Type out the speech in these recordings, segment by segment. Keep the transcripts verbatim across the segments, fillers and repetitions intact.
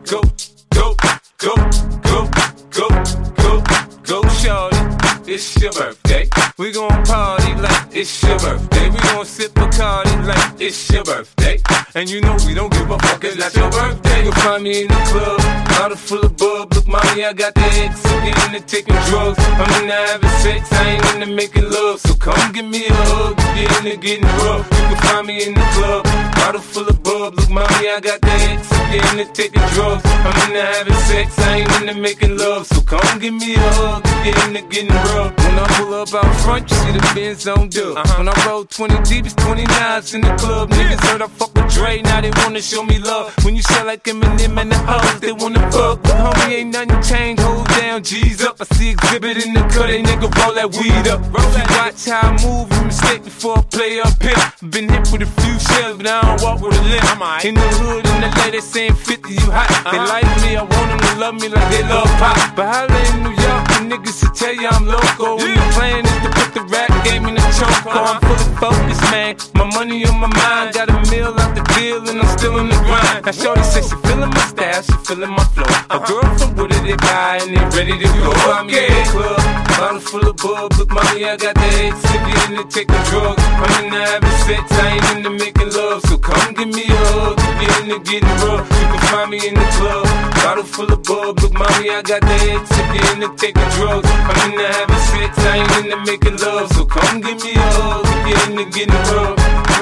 go, go, go, go, go, go, go, shorty. It's your birthday. We gon' party like it's your birthday. We gon' sip Bacardi like it's your birthday. And you know we don't give a fuck, it's not your birthday. You'll find me in the club, bottle full of bub. Look, mommy, I got the X, I'm into taking drugs. I'm into having sex, I ain't into making love. So come give me a hug, if you're into getting rough. You can find me in the club, bottle full of bub. Look, mommy, I got the X, I'm into taking drugs. I'm into having sex, I ain't into making love. So come give me a hug, if you're into getting rough. When I pull up out front, you see the Benz on dub. Uh-huh. When I roll twenty deep, it's twenty-nines in the club. Niggas heard I fuck with Dre, now they wanna show me love. When you sell like Eminem and the hoes, they wanna fuck. But homie, ain't nothing changed, hold down, G's up. I see exhibit in the cut, they nigga roll that weed up. Roll that, watch how I move, you mistake before I play up here. Been hit with a few shells, but I don't walk with a limp. Right. In the hood, in the lady saying fifty, you hot. Uh-huh. They like me, I want them to love me like they love pop. But holla in New York, the niggas will tell you I'm loco. When the plan is to put the rap game in the choke. Uh-huh. I'm full of focus, man. My money on my mind. Got a meal out the deal and I'm still in the grind. Now shorty says she feeling my style, she feeling my flow. A girl from Wooded, they buy and they ready to go. I'm in the club, bottle full of bub. Look, mommy, I got the X, if you into taking drugs. I'm into having sex, I ain't into making love. So come give me a hug, if you into getting rough. You can find me in the club, bottle full of bub. Look, mommy, I got the X, if you into taking drugs. I'm into having sex, I ain't into making love. So come give me a hug, if you into getting rough.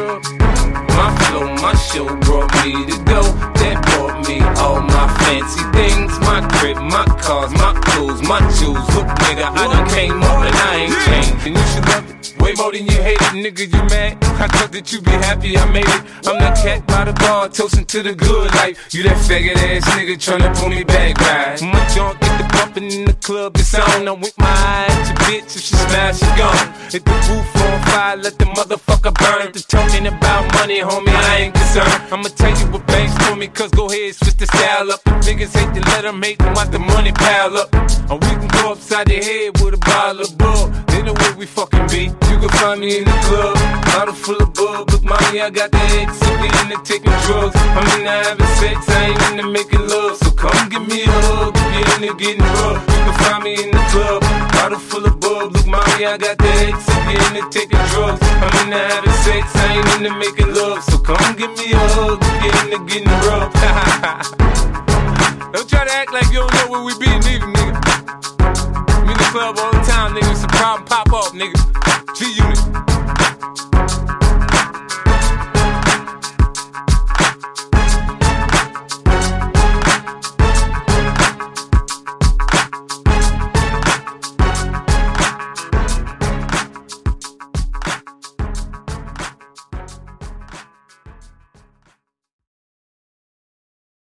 My flow, my show brought me to go. That brought me all my fancy things. My crib, my cars, my clothes, my jewels. Look, nigga, I done came up and I ain't changed. And you should love it way more than you hate it. Nigga, you mad? I thought that you be happy I made it. I'm that cat by the bar, toasting to the good life. You that faggot ass nigga tryna pull me back, right? My junk get the bumpin' in the club, it's on. I'm with my eye at your bitch, if she smash, she gone. Hit the roof on fire, let the motherfucker burn. The talking about money, homie, I ain't concerned. I'ma tell you what banks told me, cause go ahead, switch the style up. The niggas hate to let them hate them, watch the money pile up. Or we can go upside the head with a bottle of bull. They know where we fucking be. You can find me in the club, bottle full of bub. Look, mommy, I got the X, if you into taking drugs. I'm into having sex, I ain't into making love. So come give me a hug, if you into getting rough. You can find me in the club, bottle full of bub. Look, mommy, I got the X, if you into taking drugs. I'm into having sex, I ain't into making love. So come give me a hug, if you into getting rough. Don't try to act like you don't know where we be, neither, nigga. I'm in the club all the time, nigga. It's a problem, pop off, nigga. G-Unit.